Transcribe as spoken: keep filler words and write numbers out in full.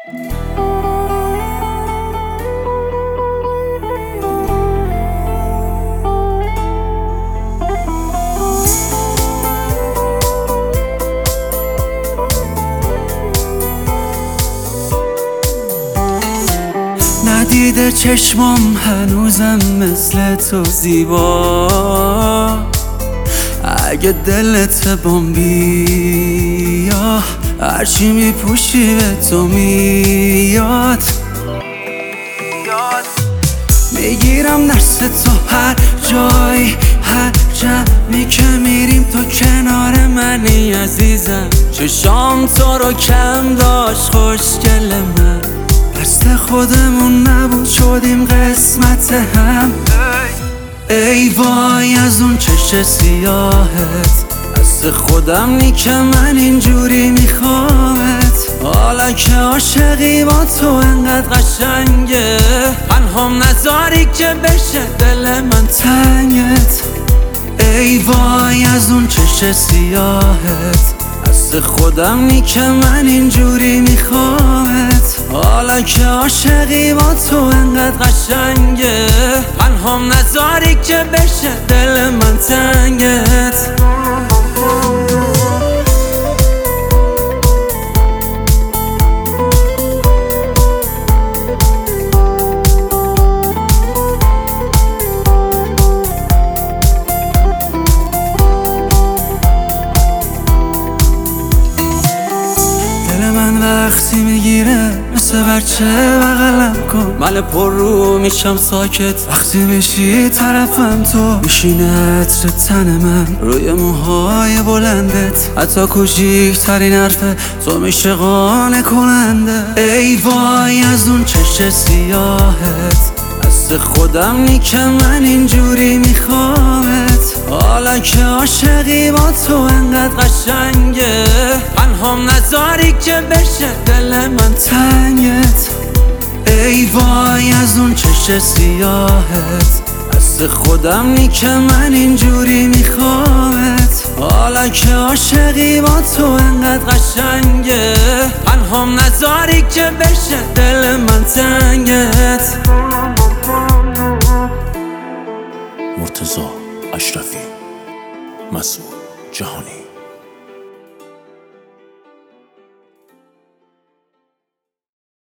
ندیده چشمام هنوزم مثل تو زیبا. اگه دلت بامبیا هرچی میپوشی به تو میاد. میگیرم دست تو هر جای هر جمعی که میریم تو کنار منی عزیزم. چشام تو رو کم داشت خوشگل من، دست خودمون نبود شدیم قسمت هم. ای وای از اون چش سیاهت، دست خودم نی که من اینجوری میخوامت. حالا که عاشقی با تو انقدر قشنگه، پنهام نذاری که بشه دل من تنگت. ای وای از اون چش سیاهت، دست خودم نی که من اینجوری میخوامت. حالا که عاشقی با تو انقدر قشنگه، پنهام نذاری که بشه دل من تنگت. وقتی میگیره مثل بچه بغلم کن، من پر رو میشم ساکت وقتی بشی طرفم. تو میشینه عطر تن من روی موهای بلندت، حتی کوچیکترین حرفه تو میشه قانع کننده. ای وای از اون چش سیاهت، دست خودم نی که من اینجوری میخوامت. حالا که عاشقی با تو انقدر قشنگه، پنهام نذاری که بشه دل من تنگت. ای وای از اون چش سیاهت، دست خودم نی که من اینجوری میخوامت. حالا که عاشقی با تو انقدر قشنگه، پنهام نذاری که بشه دل من تنگت. مرتضی اشرفی، مسعود جهانی.